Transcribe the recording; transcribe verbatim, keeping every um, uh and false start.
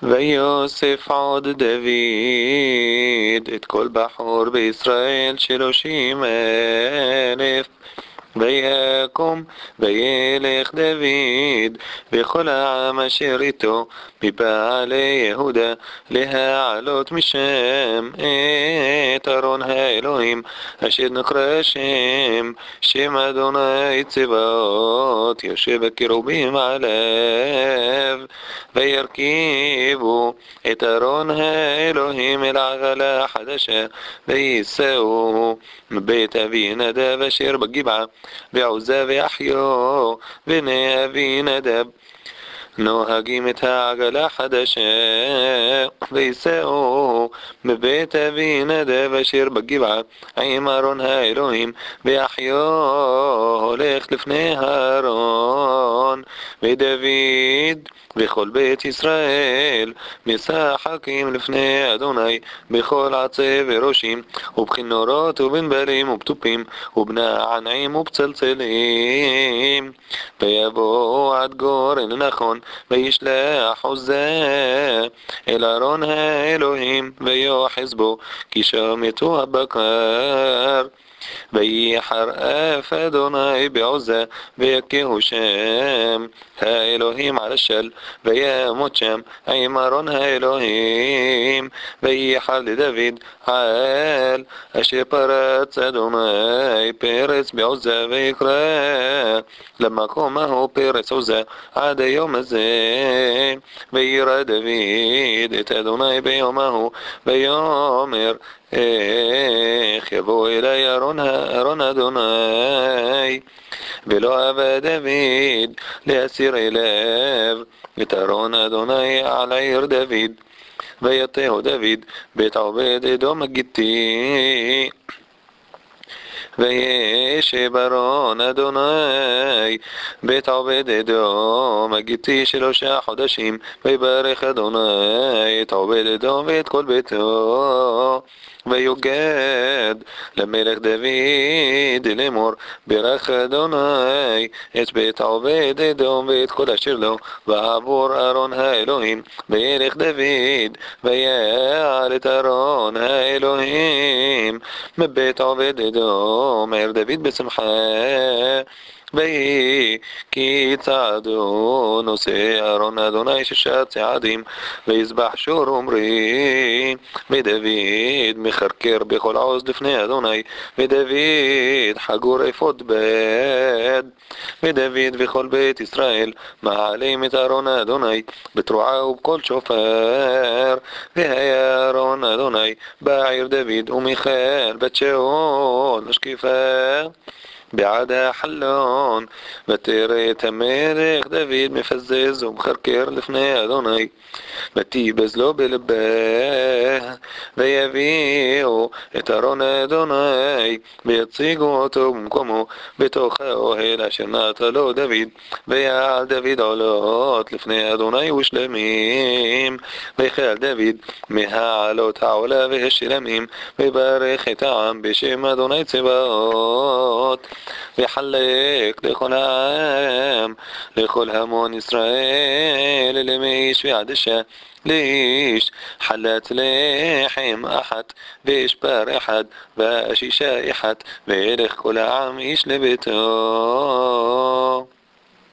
ויוסף עוד דוד את כל בחור בישראל שלושים אלף. ויקום וילך דוד וכל העם אשר איתו מבעלי יהודה להעלות משם את ארון האלוהים אשר נקרא שם שם אדוני צבאות יושב הקירובים עליו. וירכיבו את ארון האלוהים אל עגלה חדשה ויישאו מבית אבי נדב אשר בגבעה ועוזה ואחיו בני אבי נדב נוהגים את העגלה חדשה ויישאו מבית אבי נדב אשר בגבעה עם ארון האלוהים ואחיו הולך לפני הארון. ודוד וכל בית ישראל משחקים לפני אדוני בכל עצי וראשים ובכינורות ובנבלים ובתופים ובנענעים ובצלצלים. ויבוא עד גורן נכון וישלח עוזה אל ארון האלוהים ויוחז בו כי שם יתו הבקר. ויחר אף אדוני בעוזה ויכהו שם האלוהים על השל וימות שם עם ארון האלוהים. ויחר לדוד על אשר פרץ אדוני פרץ בעוזה ויקרא למקום ההוא פרץ עוזה עד היום הזה. וירא דוד את אדוני ביום ההוא ויאמר איך יבוא אלי ארון, ארון אדוני. ולא אבא דוד להסיר אליו את ארון אדוני על עיר דוד. ויתהו דוד בית עובד אדום הגיתי וישב ארון אדוני בית עובד אדום הגיתי שלושה חודשים. ויברך אדוני את עובד אדום ואת כל ביתו. ויוגד למלך דוד לאמור ברך אדוני את בית עובד אדום ואת כל אשר לו ועבור ארון האלוהים. וילך דוד ויעל את ארון האלוהים מבית עובד אדום עיר דוד בשמחה. ויהי כי צעדו נושא ארון אדוני שישה צעדים ויזבח שור ומרי. ודוד מחרקר בכל עוז לפני אדוני ודוד חגור אפוד בד. ודוד וכל בית ישראל מעלים את ארון אדוני בתרועה ובקול שופר. והיה ארון אדוני בעיר דוד ומיכאל בת שאול משקיפה בעד החלון. ותראה את המלך דוד מפזז ומחרקר לפני אדוני ותיבז לו בלבה. ויביאו את ארון אדוני ויציגו אותו במקומו בתוך האוהל אשר נתן לו דוד. ויעל דוד עולות לפני אדוני ושלמים. ויחל דוד מהעלות העולה והשלמים ויברך את העם בשם אדוני צבאות. ויחלק לכל העם לכל המון ישראל למאיש ועד אישה לאיש חלת לחם אחת ואיש פר אחד ואשישה אחת וילך כל העם איש לביתו.